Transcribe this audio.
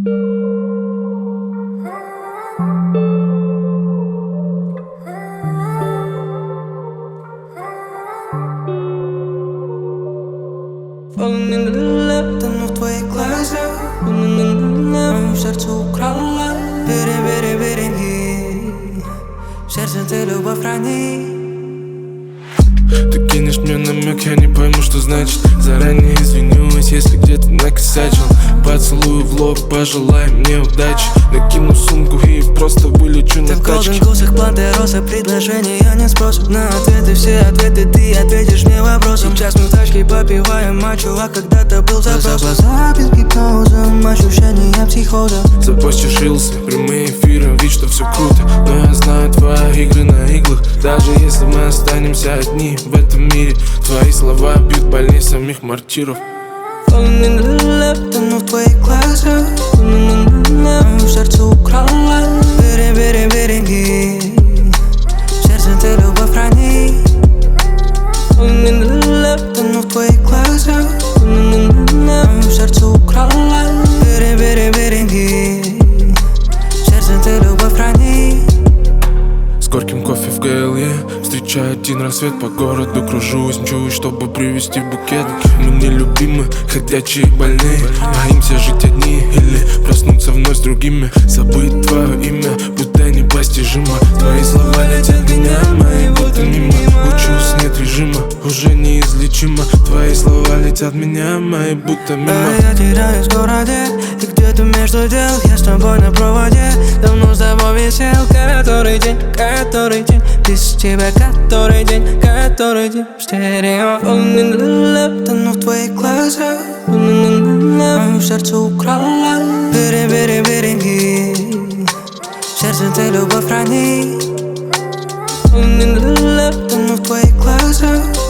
Тону в твоих глазах, мое сердце украла. Береги, в сердце ты любовь храни. Ты кинешь мне намек, я не пойму, что значит. Заранее извинюсь, если где-то накосячил. Поцелую в лоб, пожелай мне удачи. Накину сумку и просто вылечу на тачке. Ты в голден вкусах планты розы, предложения не спросят. На ответы, все ответы ты ответишь мне вопросом. Сейчас мы в тачке попиваем мачо, а когда-то был запрос. Глаза без гипнозом, ощущения психоза. Запостишь рилсы, прямые эфиры, вид, что все круто. Но я знаю твои игры на иглах. Даже если мы останемся одни в этом мире, твои слова бьют больнее самих мартиров. Тону в твоих глазах, мое сердце украла. Береги, в сердце ты любовь храни. Тону в твоих глазах, мое сердце украла. Береги, в сердце ты любовь храни. С горьким кофе в ГЛЕ встречаю один рассвет, по городу кружусь, мчусь, чтобы привезти букет. Мы нелюбимы, ходячие больные, боимся жить одни или проснуться вновь с другими. Забыть твое имя, будто непостижимо. Твои слова летят меня, мои будто мимо. Учусь, нет режима, уже неизлечимо. Твои слова летят меня, мои будто мимо. Я теряюсь в городе, и где-то между дел я с тобой на проводе. Давно с тобой висел, который день без тебя, который день в стерео. Тону в твоих глазах, мое сердце украла. Береги, в сердце ты любовь храни. Тону в твоих глазах,